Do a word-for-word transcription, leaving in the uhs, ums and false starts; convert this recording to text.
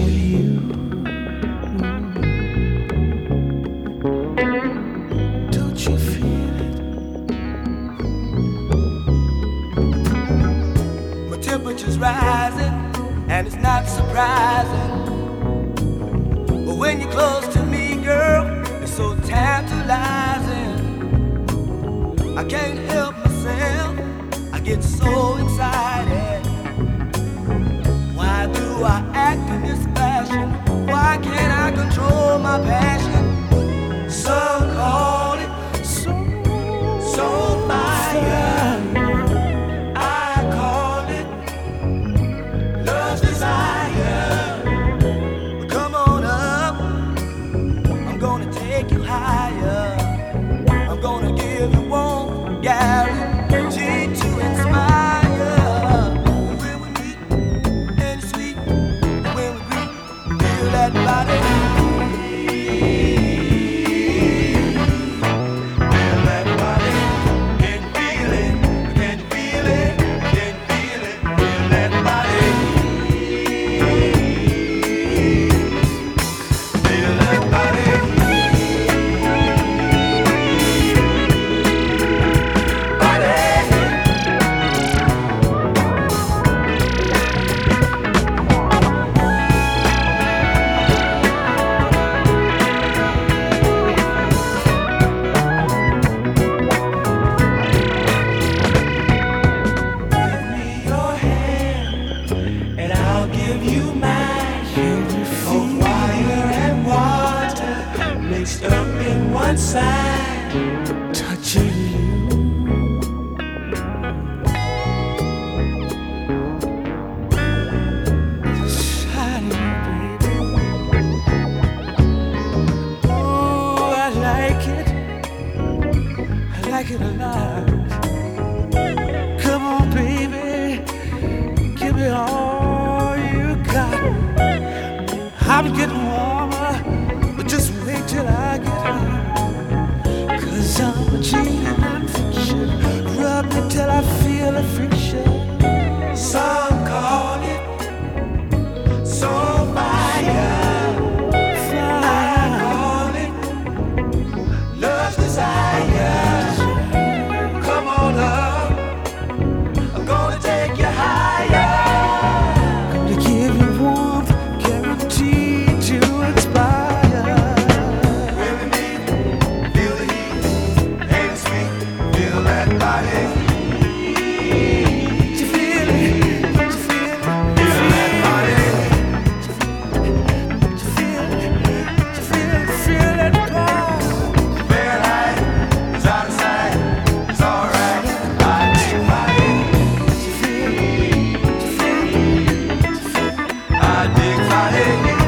touching you. Don't you feel it? My temperature's rising, and it's not surprising. But when you're close to me, girl, it's so tantalizing. I can't help myself, I get so excited. Why do I act in this fashion? Why can't I control my passion? Some call it soul, soul fire. I call it love's desire. Come on up, I'm gonna take you higher. I'm gonna give you one guarantee to inspire. When we meet and it's sweet, when we greet, feel that body. Mixed up in one side, touching you. Shining, baby. Oh, I like it. I like it a lot. Come on, baby, give me all you got. I'm getting warmer, but just wait till I get home. Cause I'm a genie and fiction. Rub me till I feel the friction. Some call it soul fire. I call it love's desire. Come on up, I'm gonna take you higher. Gonna give you warmth, guaranteed to inspire. When we meet, feel the heat, ain't it sweet? Feel that body. You feel it, you feel it, feel that body. You feel it, you feel it, feel that body. Very high, it's out of sight, it's alright. I dig body. You feel it, you feel it, I dig body.